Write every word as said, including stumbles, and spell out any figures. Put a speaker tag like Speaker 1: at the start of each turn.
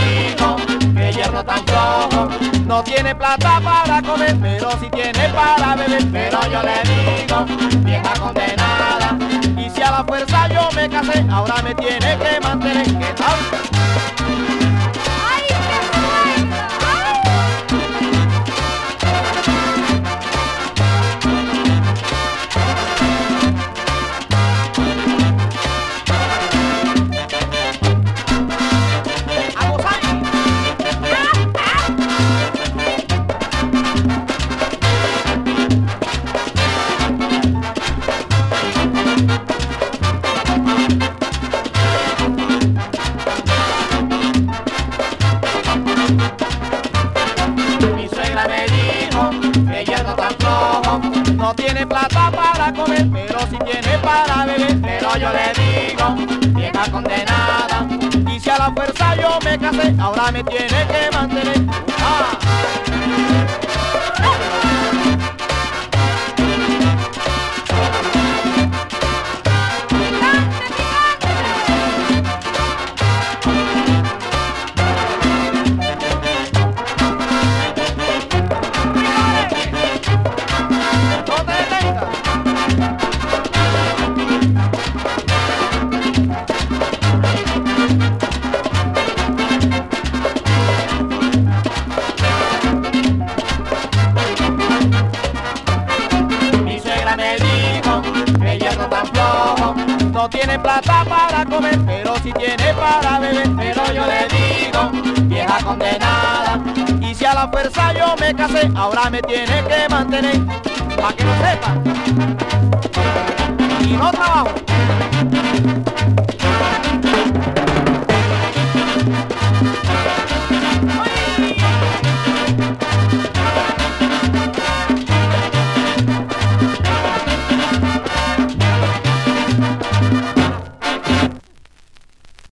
Speaker 1: dijo que yerno tan flojo, no tiene plata para comer, pero sí tiene para beber. Pero yo le digo, vieja condenada, y si a la fuerza yo me casé, ahora me tiene que mantener. ¿Qué tal?
Speaker 2: ¡Ay, qué sueño!
Speaker 1: Mi suegra me dijo que yerno tan flojo, no tiene plata para comer, pero sí tiene para beber. Pero yo le digo, vieja condenada, y si a la fuerza yo me casé, ahora me tiene que mantener. ¡Ah! No te detengas. Mi suegra me dijo que yerno tan flojo, no tiene plata para comer, pero sí tiene para beber. Pero yo le digo, vieja condenada, y si a la fuerza yo me casé, ahora me tiene que mantener. Pa' que lo sepan.